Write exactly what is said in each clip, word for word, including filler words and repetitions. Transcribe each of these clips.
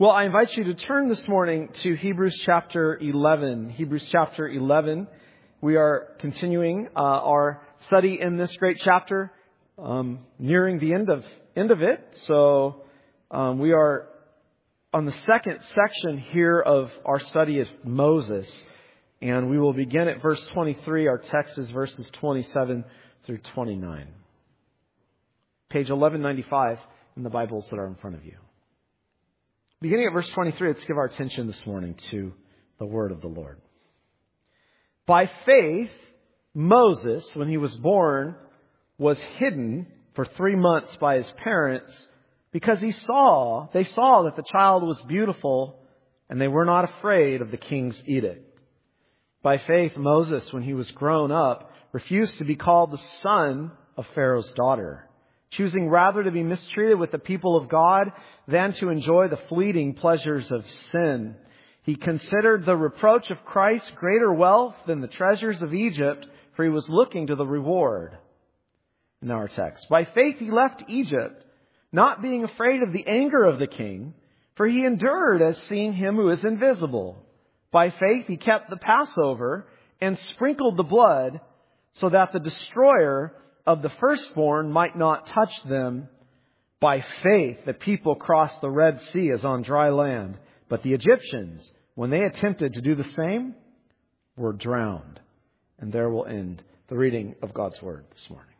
Well, I invite you to turn this morning to Hebrews chapter eleven. Hebrews chapter eleven. We are continuing uh, our study in this great chapter, um, nearing the end of end of it. So um, we are on the second section here of our study of Moses, and we will begin at verse twenty-three. Our text is verses twenty-seven through twenty-nine. Page eleven ninety-five in the Bibles that are in front of you. Beginning at verse twenty-three, let's give our attention this morning to the word of the Lord. By faith, Moses, when he was born, was hidden for three months by his parents because he saw, they saw that the child was beautiful and they were not afraid of the king's edict. By faith, Moses, when he was grown up, refused to be called the son of Pharaoh's daughter, choosing rather to be mistreated with the people of God than to enjoy the fleeting pleasures of sin. He considered the reproach of Christ greater wealth than the treasures of Egypt, for he was looking to the reward. In our text, by faith he left Egypt, not being afraid of the anger of the king, for he endured as seeing him who is invisible. By faith he kept the Passover and sprinkled the blood so that the destroyer of the firstborn might not touch them. By faith, the people crossed the Red Sea as on dry land. But the Egyptians, when they attempted to do the same, were drowned. And there will end the reading of God's Word this morning.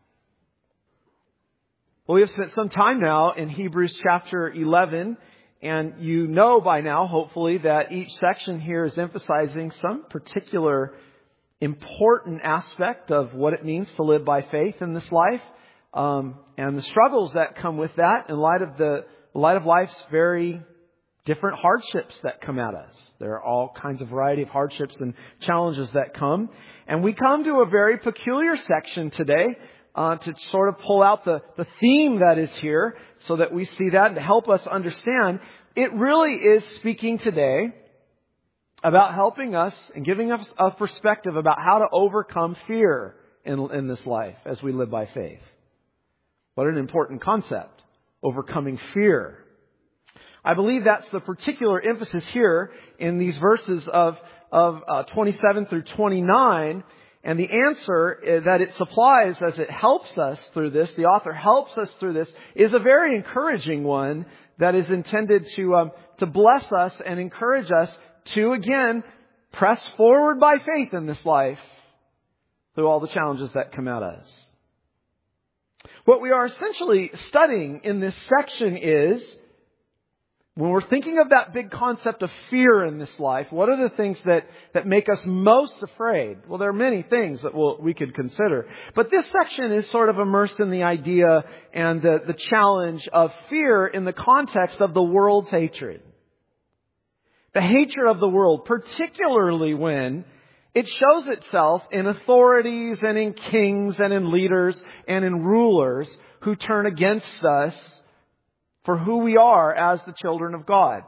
Well, we have spent some time now in Hebrews chapter eleven. And you know by now, hopefully, that each section here is emphasizing some particular important aspect of what it means to live by faith in this life, um, and the struggles that come with that in light of the light of life's very different hardships that come at us. There are all kinds of variety of hardships and challenges that come, and we come to a very peculiar section today uh, to sort of pull out the the theme that is here, so that we see that and to help us understand. It really is speaking today about helping us and giving us a perspective about how to overcome fear in, in this life as we live by faith. What an important concept, overcoming fear. I believe that's the particular emphasis here in these verses of, of uh, twenty-seven through twenty-nine. And the answer that it supplies as it helps us through this, the author helps us through this, is a very encouraging one that is intended to um, to bless us and encourage us to, again, press forward by faith in this life through all the challenges that come at us. What we are essentially studying in this section is, when we're thinking of that big concept of fear in this life, what are the things that, that make us most afraid? Well, there are many things that we'll, we could consider. But this section is sort of immersed in the idea and the, the challenge of fear in the context of the world's hatred. The hatred of the world, particularly when it shows itself in authorities and in kings and in leaders and in rulers who turn against us for who we are as the children of God.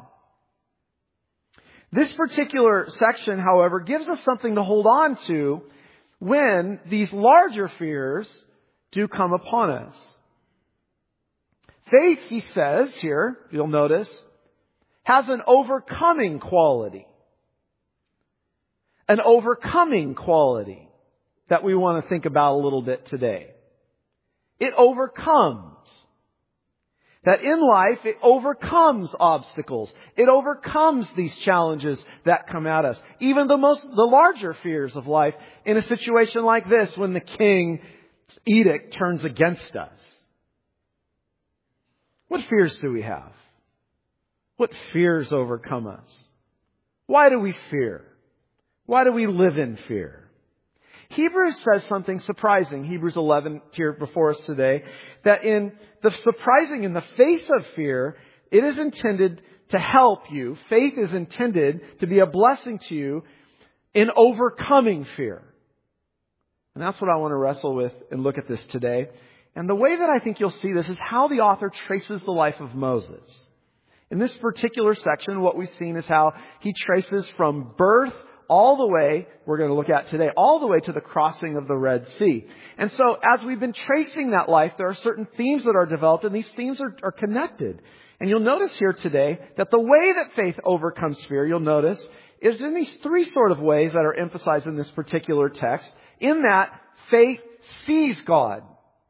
This particular section, however, gives us something to hold on to when these larger fears do come upon us. Faith, he says here, you'll notice, has an overcoming quality. An overcoming quality that we want to think about a little bit today. It overcomes. That in life, it overcomes obstacles. It overcomes these challenges that come at us. Even the most, the larger fears of life in a situation like this, when the king's edict turns against us. What fears do we have? What fears overcome us? Why do we fear? Why do we live in fear? Hebrews says something surprising. Hebrews eleven here before us today. That in the surprising, in the face of fear, it is intended to help you. Faith is intended to be a blessing to you in overcoming fear. And that's what I want to wrestle with and look at this today. And the way that I think you'll see this is how the author traces the life of Moses. In this particular section, what we've seen is how he traces from birth all the way, we're going to look at today, all the way to the crossing of the Red Sea. And so as we've been tracing that life, there are certain themes that are developed, and these themes are, are connected. And you'll notice here today that the way that faith overcomes fear, you'll notice, is in these three sort of ways that are emphasized in this particular text. In that, faith sees God.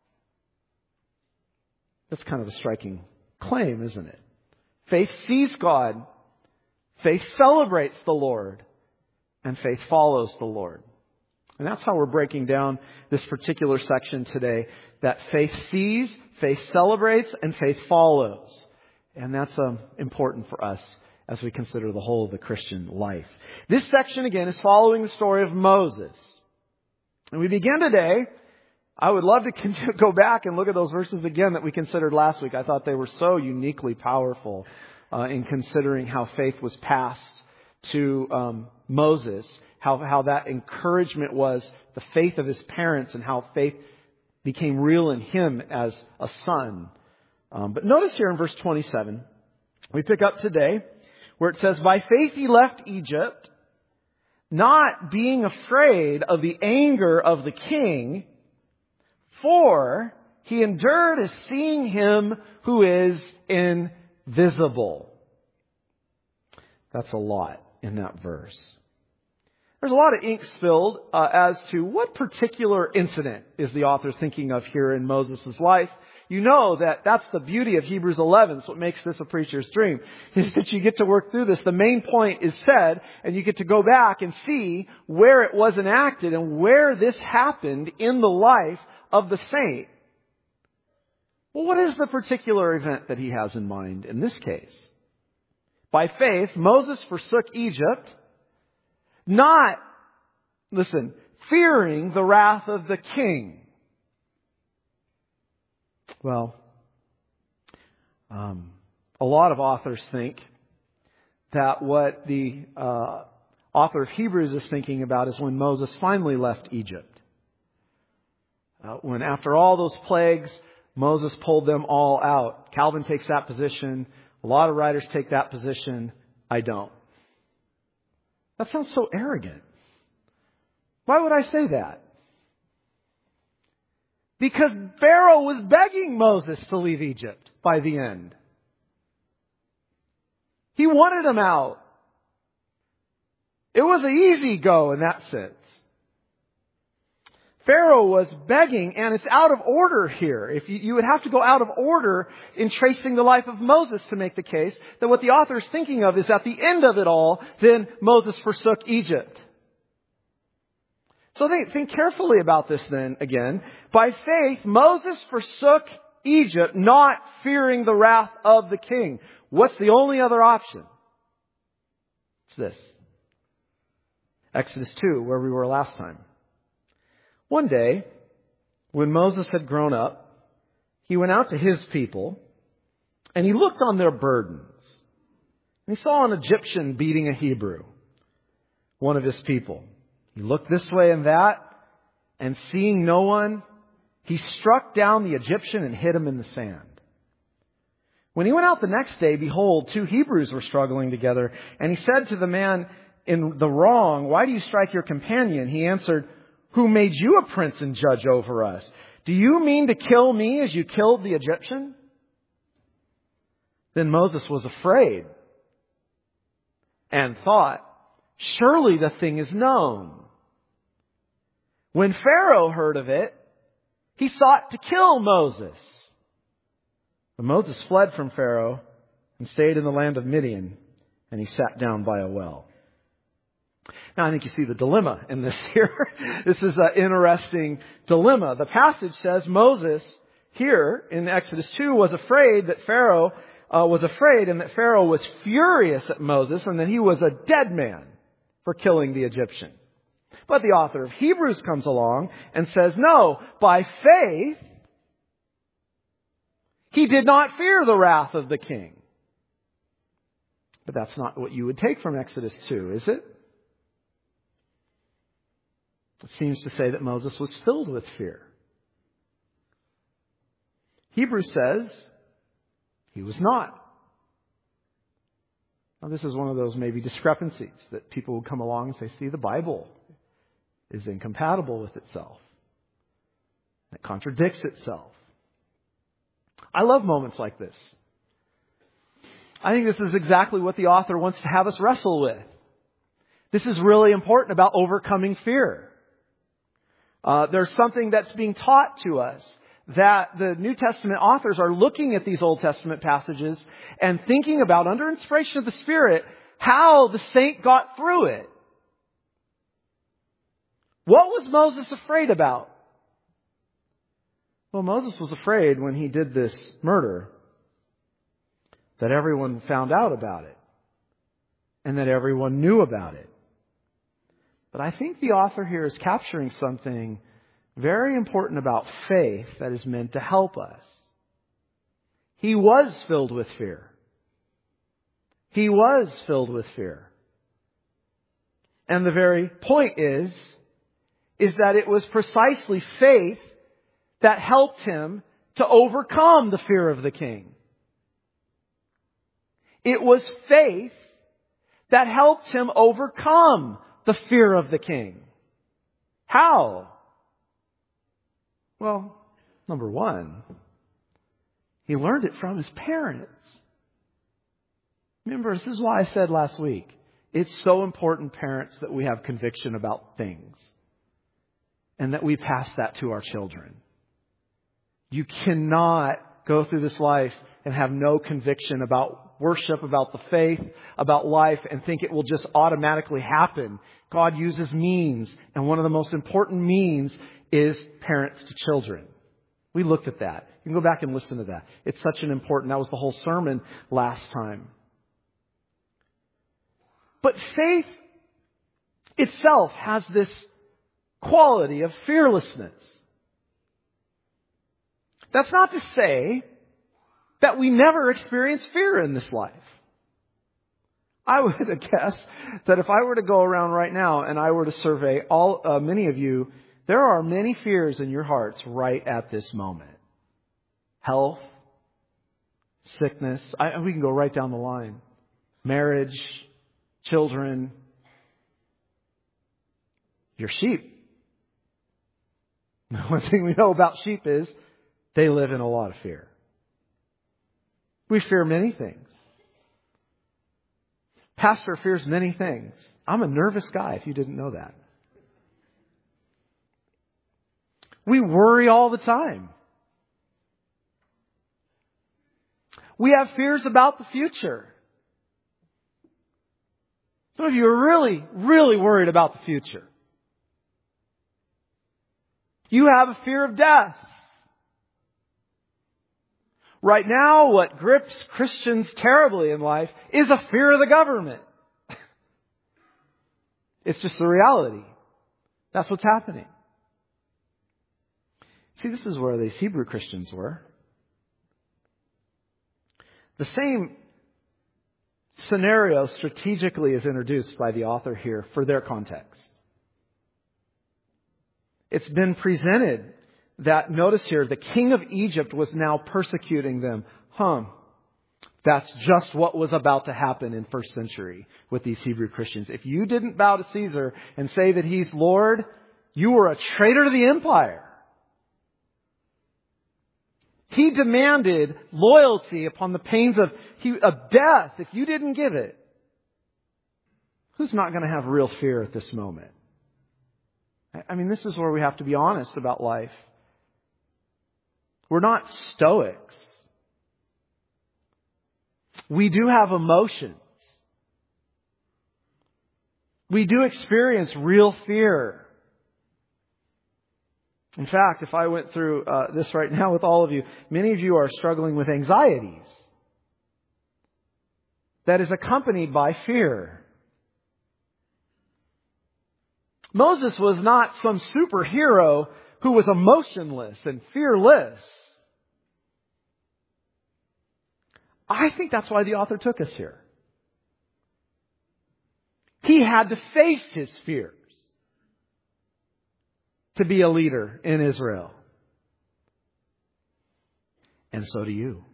That's kind of a striking claim, isn't it? Faith sees God. Faith celebrates the Lord. And faith follows the Lord. And that's how we're breaking down this particular section today. That faith sees, faith celebrates, and faith follows. And that's um, important for us as we consider the whole of the Christian life. This section, again, is following the story of Moses. And we begin today. I would love to go back and look at those verses again that we considered last week. I thought they were so uniquely powerful uh, in considering how faith was passed to um, Moses, how, how that encouragement was the faith of his parents and how faith became real in him as a son. Um, but notice here in verse twenty-seven, we pick up today where it says, "By faith he left Egypt, not being afraid of the anger of the king, for he endured as seeing him who is invisible." That's a lot in that verse. There's a lot of ink spilled uh, as to what particular incident is the author thinking of here in Moses' life. You know that that's the beauty of Hebrews eleven. It's what makes this a preacher's dream, is that you get to work through this. The main point is said, and you get to go back and see where it was enacted and where this happened in the life of the saint. Well, what is the particular event that he has in mind in this case? By faith, Moses forsook Egypt, not, listen, fearing the wrath of the king. Well, um, a lot of authors think that what the uh, author of Hebrews is thinking about is when Moses finally left Egypt. Uh, when after all those plagues, Moses pulled them all out. Calvin takes that position. A lot of writers take that position. I don't. That sounds so arrogant. Why would I say that? Because Pharaoh was begging Moses to leave Egypt by the end. He wanted him out. It was an easy go in that sense. Pharaoh was begging, and it's out of order here. If you, you would have to go out of order in tracing the life of Moses to make the case that what the author is thinking of is at the end of it all, then Moses forsook Egypt. So think, think carefully about this then again. By faith, Moses forsook Egypt, not fearing the wrath of the king. What's the only other option? It's this. Exodus two, where we were last time. One day, when Moses had grown up, he went out to his people, and he looked on their burdens. And he saw an Egyptian beating a Hebrew, one of his people. He looked this way and that, and seeing no one, he struck down the Egyptian and hid him in the sand. When he went out the next day, behold, two Hebrews were struggling together. And he said to the man in the wrong, "Why do you strike your companion?" He answered, "Who made you a prince and judge over us? Do you mean to kill me as you killed the Egyptian?" Then Moses was afraid and thought, "Surely the thing is known." When Pharaoh heard of it, he sought to kill Moses. But Moses fled from Pharaoh and stayed in the land of Midian, and he sat down by a well. Now, I think you see the dilemma in this here. This is an interesting dilemma. The passage says Moses here in Exodus two was afraid that Pharaoh uh, was afraid and that Pharaoh was furious at Moses and that he was a dead man for killing the Egyptian. But the author of Hebrews comes along and says, no, by faith, he did not fear the wrath of the king. But that's not what you would take from Exodus two, is it? It seems to say that Moses was filled with fear. Hebrews says he was not. Now, this is one of those maybe discrepancies that people will come along and say, see, the Bible is incompatible with itself. It contradicts itself. I love moments like this. I think this is exactly what the author wants to have us wrestle with. This is really important about overcoming fear. Uh, there's something that's being taught to us, that the New Testament authors are looking at these Old Testament passages and thinking about, under inspiration of the Spirit, how the saint got through it. What was Moses afraid about? Well, Moses was afraid when he did this murder that everyone found out about it and that everyone knew about it. But I think the author here is capturing something very important about faith that is meant to help us. He was filled with fear. He was filled with fear. And the very point is, is that it was precisely faith that helped him to overcome the fear of the king. It was faith that helped him overcome the fear of the king. How? Well, number one, he learned it from his parents. Remember, this is why I said last week, it's so important, parents, that we have conviction about things and that we pass that to our children. You cannot go through this life and have no conviction about worship, about the faith, about life, and think it will just automatically happen. God uses means, and one of the most important means is parents to children. We looked at that. You can go back and listen to that. It's such an important, that was the whole sermon last time. But faith itself has this quality of fearlessness. That's not to say that we never experience fear in this life. I would guess that if I were to go around right now and I were to survey all uh, many of you, there are many fears in your hearts right at this moment. Health, sickness, I, we can go right down the line. Marriage, children, your sheep. One thing we know about sheep is they live in a lot of fear. We fear many things. Pastor fears many things. I'm a nervous guy, if you didn't know that. We worry all the time. We have fears about the future. Some of you are really, really worried about the future. You have a fear of death. Right now, what grips Christians terribly in life is a fear of the government. It's just the reality. That's what's happening. See, this is where these Hebrew Christians were. The same scenario strategically is introduced by the author here for their context. It's been presented that, notice here, the king of Egypt was now persecuting them. Huh. That's just what was about to happen in first century with these Hebrew Christians. If you didn't bow to Caesar and say that he's Lord, you were a traitor to the empire. He demanded loyalty upon the pains of, of death if you didn't give it. Who's not going to have real fear at this moment? I mean, this is where we have to be honest about life. We're not stoics. We do have emotions. We do experience real fear. In fact, if I went through uh, this right now with all of you, many of you are struggling with anxieties that is accompanied by fear. Moses was not some superhero who was emotionless and fearless. I think that's why the author took us here. He had to face his fears to be a leader in Israel. And so do you.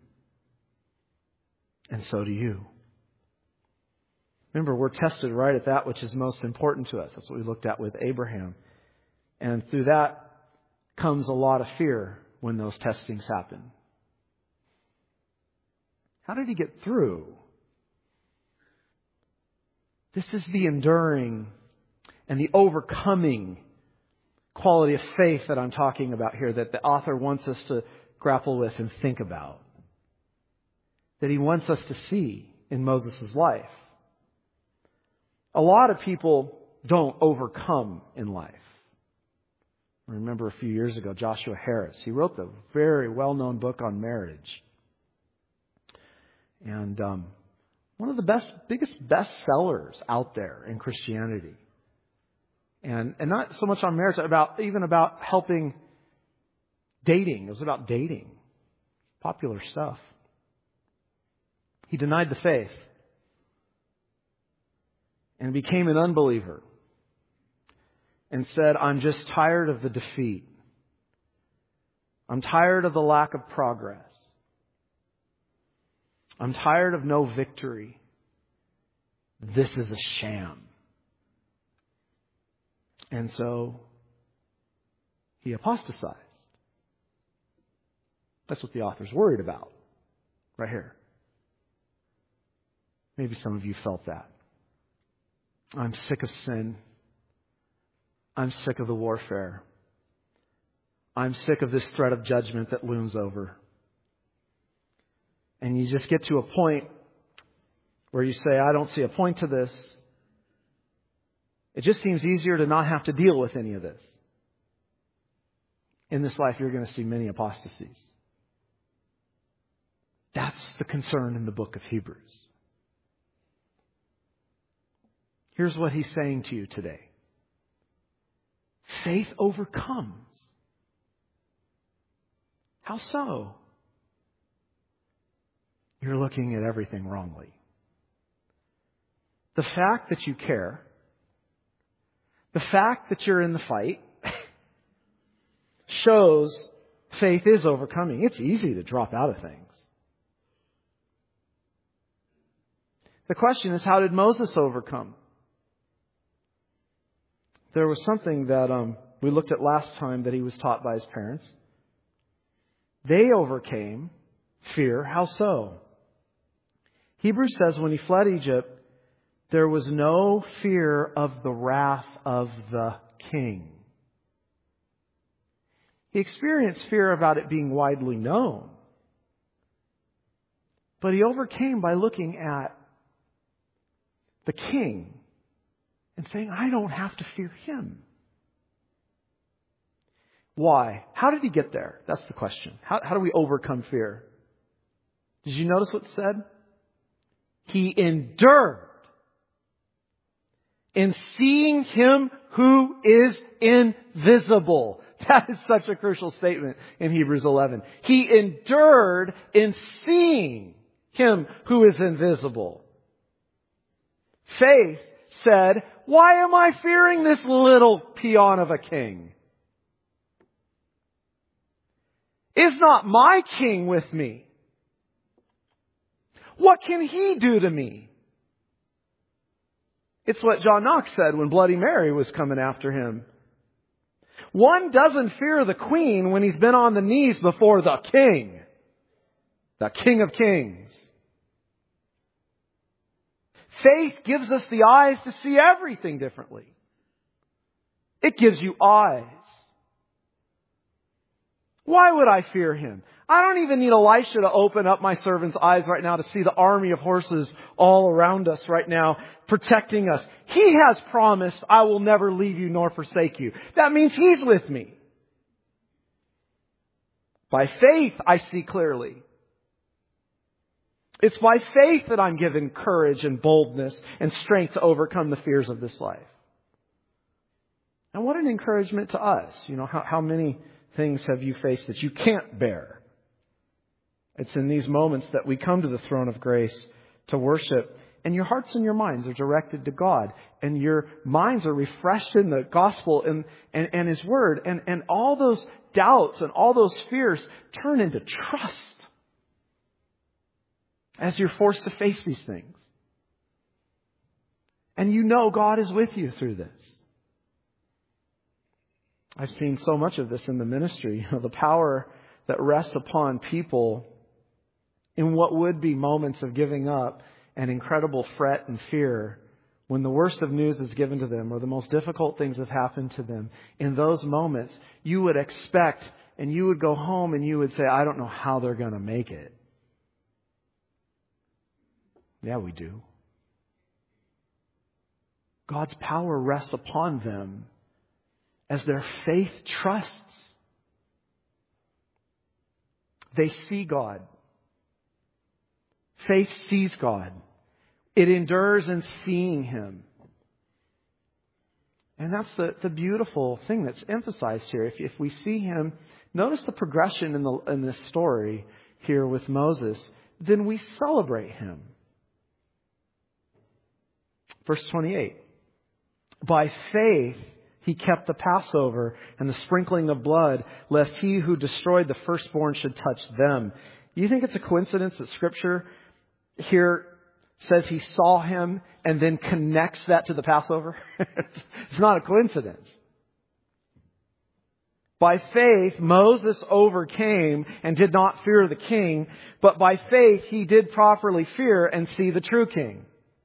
And so do you. Remember, we're tested right at that which is most important to us. That's what we looked at with Abraham. And through that comes a lot of fear when those testings happen. How did he get through? This is the enduring and the overcoming quality of faith that I'm talking about here, that the author wants us to grapple with and think about. That he wants us to see in Moses' life. A lot of people don't overcome in life. I remember a few years ago, Joshua Harris. He wrote the very well-known book on marriage. And um, one of the best, biggest bestsellers out there in Christianity. And and not so much on marriage, about even about helping dating. It was about dating. Popular stuff. He denied the faith and became an unbeliever and said, I'm just tired of the defeat. I'm tired of the lack of progress. I'm tired of no victory. This is a sham. And so he apostatized. That's what the author's worried about right here. Maybe some of you felt that. I'm sick of sin. I'm sick of the warfare. I'm sick of this threat of judgment that looms over. And you just get to a point where you say, I don't see a point to this. It just seems easier to not have to deal with any of this. In this life, you're going to see many apostasies. That's the concern in the book of Hebrews. Here's what he's saying to you today. Faith overcomes. How so? You're looking at everything wrongly. The fact that you care, the fact that you're in the fight, shows faith is overcoming. It's easy to drop out of things. The question is, how did Moses overcome? There was something that um, we looked at last time that he was taught by his parents. They overcame fear. How so? Hebrews says when he fled Egypt, there was no fear of the wrath of the king. He experienced fear about it being widely known. But he overcame by looking at the king and saying, I don't have to fear him. Why? How did he get there? That's the question. How, how do we overcome fear? Did you notice what it said? He endured in seeing him who is invisible. That is such a crucial statement in Hebrews eleven. He endured in seeing him who is invisible. Faith said, why am I fearing this little peon of a king? Is not my king with me? What can he do to me? It's what John Knox said when Bloody Mary was coming after him. One doesn't fear the queen when he's been on the knees before the king. The King of Kings. Faith gives us the eyes to see everything differently. It gives you eyes. Why would I fear him? I don't even need Elisha to open up my servant's eyes right now to see the army of horses all around us right now, protecting us. He has promised, I will never leave you nor forsake you. That means he's with me. By faith, I see clearly. It's by faith that I'm given courage and boldness and strength to overcome the fears of this life. And what an encouragement to us. You know, how, how many things have you faced that you can't bear? It's in these moments that we come to the throne of grace to worship. And your hearts and your minds are directed to God. And your minds are refreshed in the gospel and, and, and His Word. And, and all those doubts and all those fears turn into trust as you're forced to face these things. And you know God is with you through this. I've seen so much of this in the ministry. You know, the power that rests upon people in what would be moments of giving up and incredible fret and fear when the worst of news is given to them or the most difficult things have happened to them, in those moments, you would expect and you would go home and you would say, I don't know how they're going to make it. Yeah, we do. God's power rests upon them as their faith trusts. They see God. Faith sees God. It endures in seeing Him. And that's the, the beautiful thing that's emphasized here. If, if we see Him, notice the progression in the in this story here with Moses, then we celebrate Him. Verse twenty-eight. By faith He kept the Passover and the sprinkling of blood, lest He who destroyed the firstborn should touch them. You think it's a coincidence that Scripture here says He saw Him and then connects that to the Passover? It's not a coincidence. By faith, Moses overcame and did not fear the king, but by faith he did properly fear and see the true king.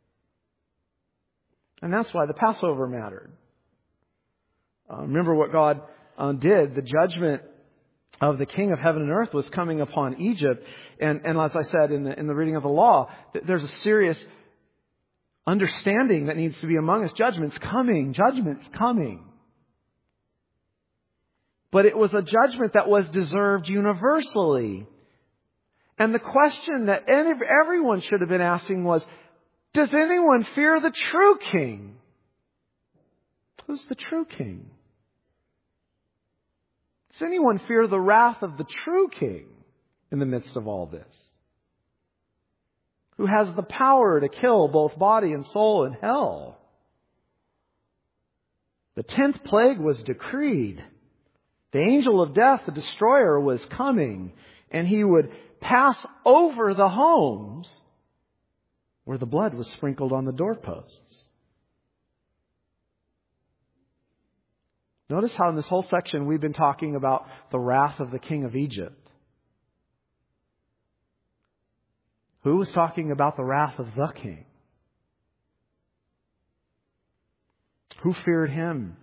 And that's why the Passover mattered. Uh, remember what God uh, did. The judgment of the King of heaven and earth was coming upon Egypt. And, and as I said in the, in the reading of the law, there's a serious understanding that needs to be among us. Judgment's coming. Judgment's coming. But it was a judgment that was deserved universally. And the question that everyone should have been asking was, does anyone fear the true king? Who's the true king? Does anyone fear the wrath of the true king in the midst of all this? Who has the power to kill both body and soul in hell? The tenth plague was decreed. The angel of death, the destroyer, was coming, and he would pass over the homes where the blood was sprinkled on the doorposts. Notice how in this whole section we've been talking about the wrath of the king of Egypt. Who was talking about the wrath of the king? Who feared him?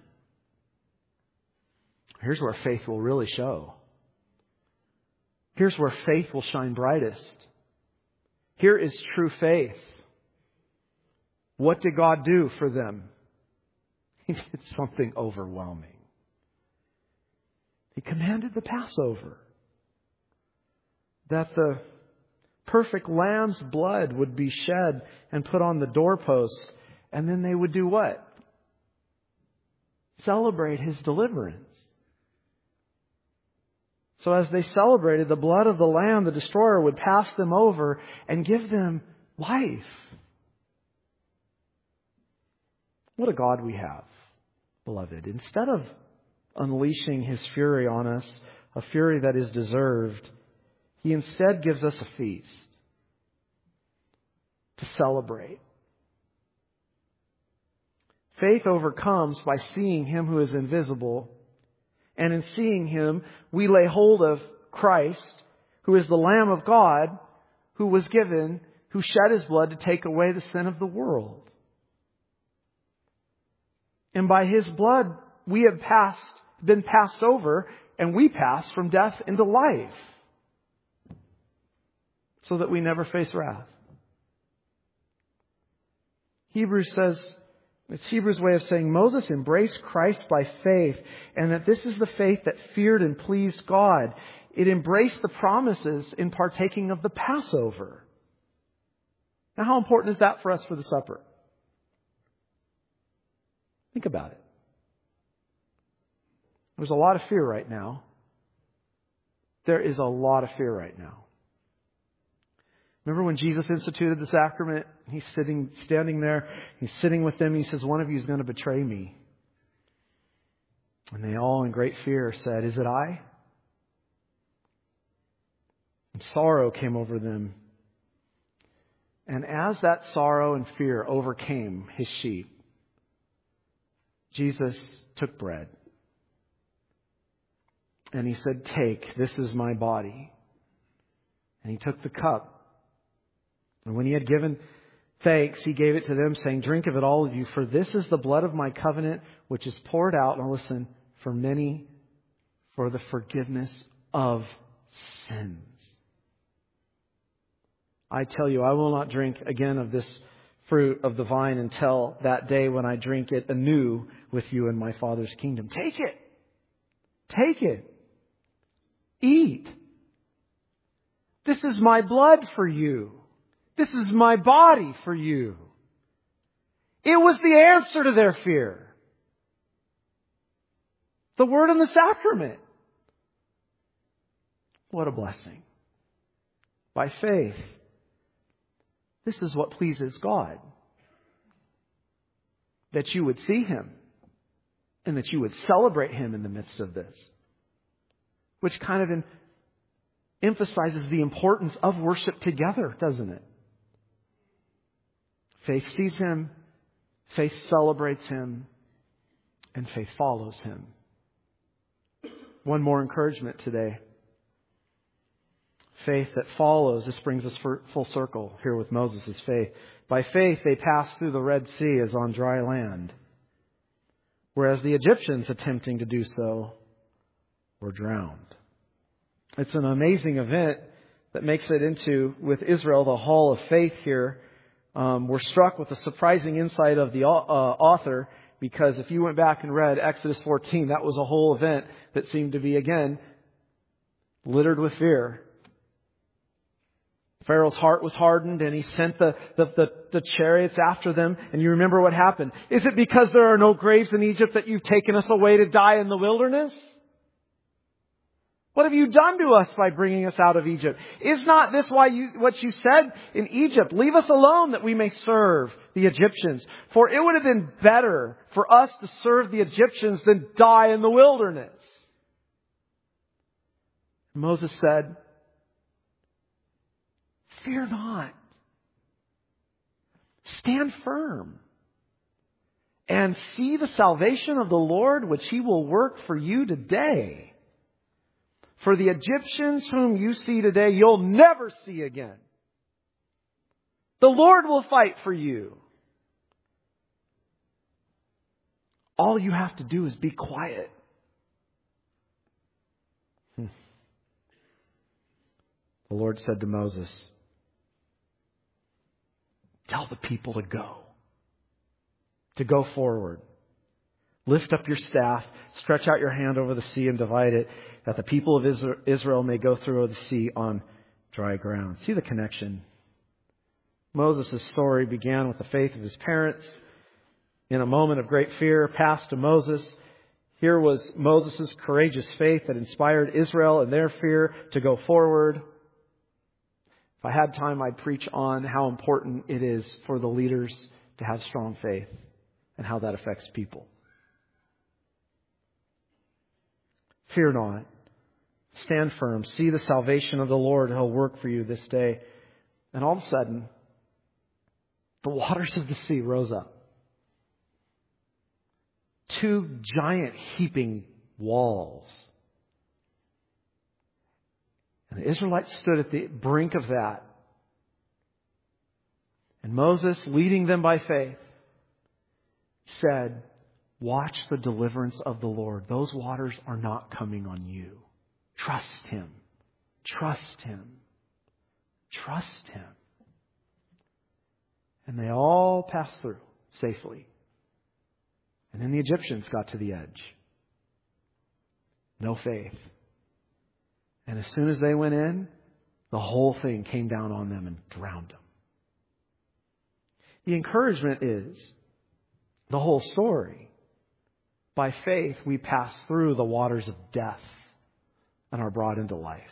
Here's where faith will really show. Here's where faith will shine brightest. Here is true faith. What did God do for them? He did something overwhelming. He commanded the Passover. That the perfect lamb's blood would be shed and put on the doorposts. And then they would do what? Celebrate His deliverance. So as they celebrated, the blood of the Lamb, the destroyer, would pass them over and give them life. What a God we have, beloved. Instead of unleashing His fury on us, a fury that is deserved, He instead gives us a feast to celebrate. Faith overcomes by seeing Him who is invisible. And in seeing Him, we lay hold of Christ, who is the Lamb of God, who was given, who shed His blood to take away the sin of the world. And by His blood, we have passed, been passed over, and we pass from death into life, so that we never face wrath. Hebrews says, it's Hebrews' way of saying Moses embraced Christ by faith, and that this is the faith that feared and pleased God. It embraced the promises in partaking of the Passover. Now, how important is that for us for the supper? Think about it. There's a lot of fear right now. There is a lot of fear right now. Remember when Jesus instituted the sacrament? He's sitting, standing there. He's sitting with them. He says, one of you is going to betray me. And they all in great fear said, is it I? And sorrow came over them. And as that sorrow and fear overcame His sheep, Jesus took bread. And He said, take, this is my body. And He took the cup. And when He had given thanks, he gave it to them, saying, drink of it, all of you, for this is the blood of my covenant, which is poured out, now listen, for many, for the forgiveness of sins. I tell you, I will not drink again of this fruit of the vine until that day when I drink it anew with you in my Father's kingdom. Take it. Take it. Eat. This is my blood for you. This is my body for you. It was the answer to their fear. The word and the sacrament. What a blessing. By faith, this is what pleases God. That you would see Him and that you would celebrate Him in the midst of this. Which kind of in, emphasizes the importance of worship together, doesn't it? Faith sees Him, faith celebrates Him, and faith follows Him. One more encouragement today. Faith that follows. This brings us full circle here with Moses' faith. By faith, they passed through the Red Sea as on dry land, whereas the Egyptians, attempting to do so, were drowned. It's an amazing event that makes it into, with Israel, the hall of faith here. Um, we're struck with the surprising insight of the uh, author, because if you went back and read Exodus fourteen, that was a whole event that seemed to be, again, littered with fear. Pharaoh's heart was hardened and he sent the, the, the, the chariots after them. And you remember what happened. Is it because there are no graves in Egypt that you've taken us away to die in the wilderness? What have you done to us by bringing us out of Egypt? Is not this why you, what you said in Egypt? Leave us alone that we may serve the Egyptians. For it would have been better for us to serve the Egyptians than die in the wilderness. Moses said, fear not. Stand firm. And see the salvation of the Lord, which He will work for you today. For the Egyptians whom you see today, you'll never see again. The Lord will fight for you. All you have to do is be quiet. Hmm. The Lord said to Moses, tell the people to go. To go forward. Lift up your staff, stretch out your hand over the sea and divide it, that the people of Israel may go through the sea on dry ground. See the connection. Moses' story began with the faith of his parents. In a moment of great fear, passed to Moses. Here was Moses' courageous faith that inspired Israel in their fear to go forward. If I had time, I'd preach on how important it is for the leaders to have strong faith and how that affects people. Fear not. Stand firm. See the salvation of the Lord. He'll work for you this day. And all of a sudden, the waters of the sea rose up. Two giant heaping walls. And the Israelites stood at the brink of that. And Moses, leading them by faith, said, watch the deliverance of the Lord. Those waters are not coming on you. Trust Him. Trust Him. Trust Him. And they all passed through safely. And then the Egyptians got to the edge. No faith. And as soon as they went in, the whole thing came down on them and drowned them. The encouragement is the whole story. By faith, we pass through the waters of death and are brought into life.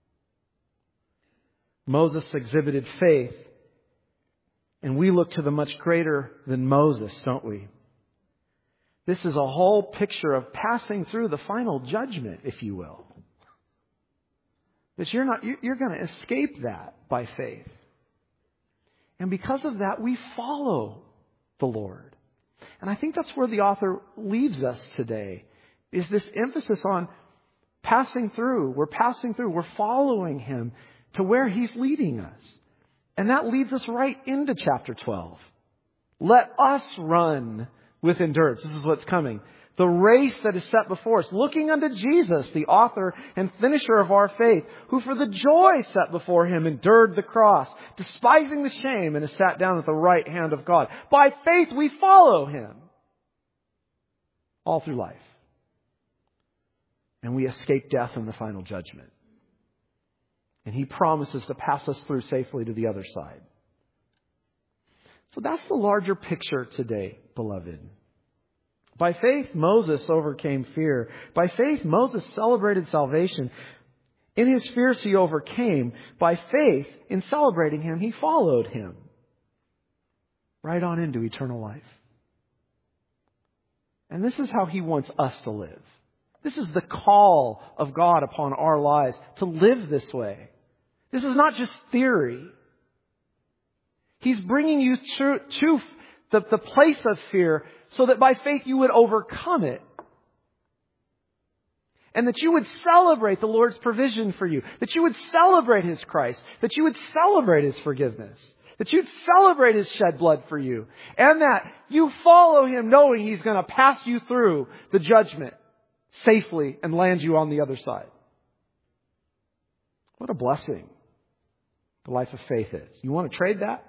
Moses exhibited faith, and we look to the much greater than Moses, don't we? This is a whole picture of passing through the final judgment, if you will. That you're not, you're going to escape that by faith. And because of that, we follow the Lord. And I think that's where the author leaves us today, is this emphasis on passing through. We're passing through. We're following Him to where He's leading us. And that leads us right into chapter twelve. Let us run with endurance. This is what's coming. The race that is set before us, looking unto Jesus, the author and finisher of our faith, who for the joy set before him endured the cross, despising the shame, and is sat down at the right hand of God. By faith we follow him all through life. And we escape death and the final judgment. And he promises to pass us through safely to the other side. So that's the larger picture today, beloved. By faith, Moses overcame fear. By faith, Moses celebrated salvation. In his fears, he overcame. By faith, in celebrating him, he followed him right on into eternal life. And this is how he wants us to live. This is the call of God upon our lives, to live this way. This is not just theory. He's bringing you to, to the, the place of fear so that by faith you would overcome it. And that you would celebrate the Lord's provision for you. That you would celebrate His Christ. That you would celebrate His forgiveness. That you'd celebrate His shed blood for you. And that you follow Him knowing He's going to pass you through the judgment safely and land you on the other side. What a blessing the life of faith is. You want to trade that?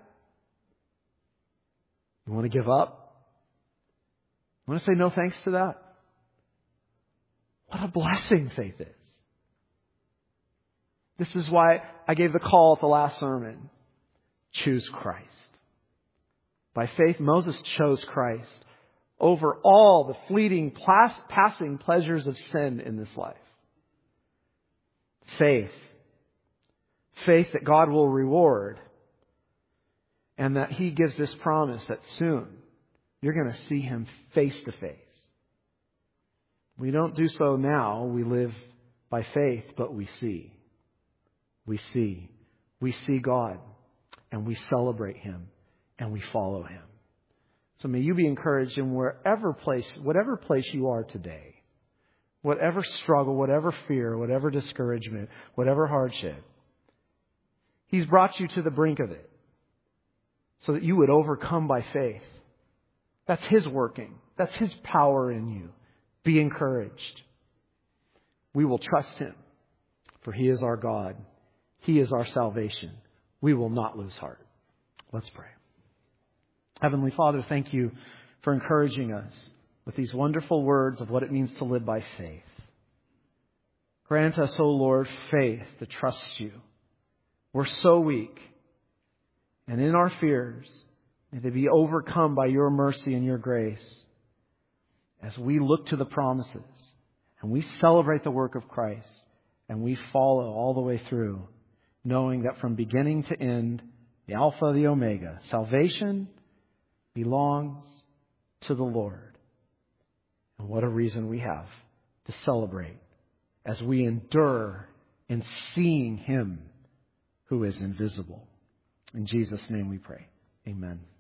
You want to give up? You want to say no thanks to that? What a blessing faith is. This is why I gave the call at the last sermon. Choose Christ. By faith, Moses chose Christ over all the fleeting, passing pleasures of sin in this life. Faith. Faith that God will reward. And that He gives this promise that soon you're going to see Him face to face. We don't do so now. We live by faith, but we see. We see. We see God. And we celebrate Him. And we follow Him. So may you be encouraged in wherever place, whatever place you are today. Whatever struggle, whatever fear, whatever discouragement, whatever hardship. He's brought you to the brink of it. So that you would overcome by faith. That's His working. That's His power in you. Be encouraged. We will trust Him. For He is our God. He is our salvation. We will not lose heart. Let's pray. Heavenly Father, thank You for encouraging us with these wonderful words of what it means to live by faith. Grant us, O Lord, faith to trust You. We're so weak. And in our fears, may they be overcome by Your mercy and Your grace as we look to the promises and we celebrate the work of Christ and we follow all the way through, knowing that from beginning to end, the Alpha, the Omega, salvation belongs to the Lord. And what a reason we have to celebrate as we endure in seeing Him who is invisible. In Jesus' name we pray. Amen.